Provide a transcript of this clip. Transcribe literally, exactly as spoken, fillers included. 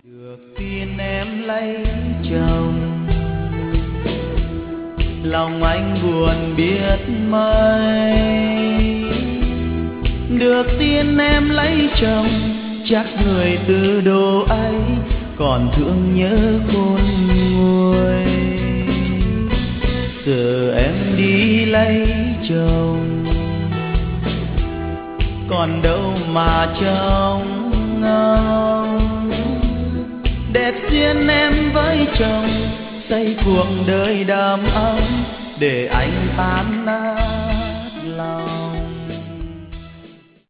Được tin em lấy chồng, lòng anh buồn biết mấy. Được tin em lấy chồng, chắc người từ đồ ấy còn thương nhớ khôn nguôi. Giờ em đi lấy chồng, còn đâu mà trông ngóng. Đẹp duyên em với chồng, xây cuộc đời đầm ấm, để anh tan nát lòng.